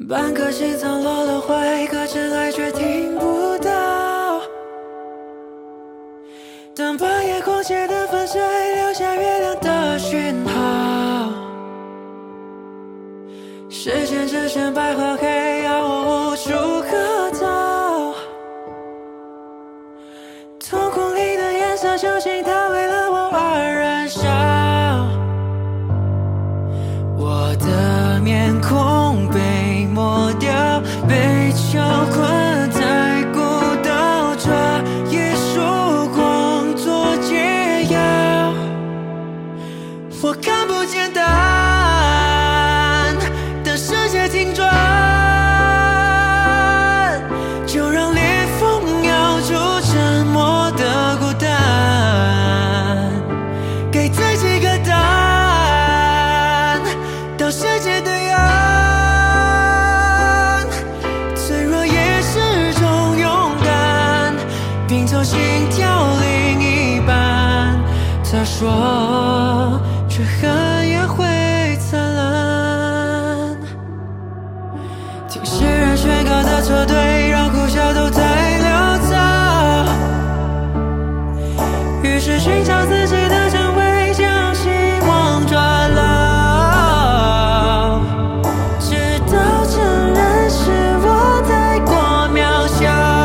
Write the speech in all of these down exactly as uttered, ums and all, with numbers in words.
半颗心脏落了灰，可真爱却听不到。当半夜空气的粉碎留下月亮的讯号，时间只剩白和黑，要我无处可逃。瞳孔里的颜色，相信它为了我而燃烧。我的面孔被抹掉，被囚困在孤岛，抓一束光做解药。我看不见答案，等世界停转，就让裂缝咬住沉默的孤单，给自己个答案，到世界对岸。脆弱也是种勇敢，拼凑心跳另一半。他说却恨也会灿烂。听诗人宣告的错对，让苦笑都太潦草。于是寻找自己的真伪，将希望抓牢，直到承认是我太过渺小。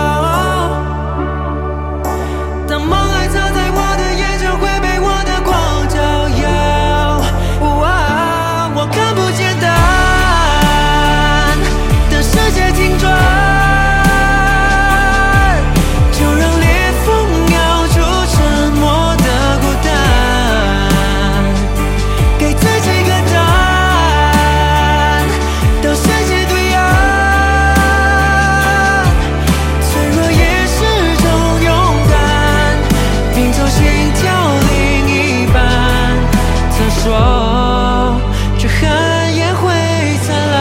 当梦还藏在我的眼中，会被我的光照耀。哇，我看不见答案，等世界停转，就让裂缝咬住沉默的孤单，给自己个答案，到世界对岸。脆弱也是种勇敢，拼凑心跳另一半。他说却恨也会灿烂。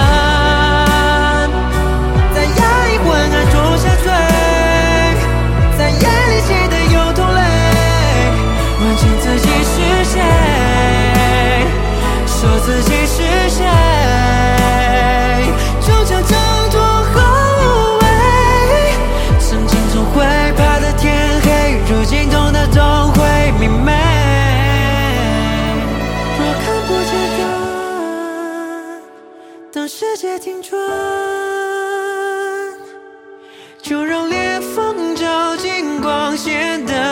在压抑昏暗中下坠，在夜里写的有痛泪，问清自己是谁，说自己是谁，终将挣脱后尾。曾经总会怕的天黑，如今懂得都会明媚。若看不见答案，当世界停转，就让裂缝照进光线的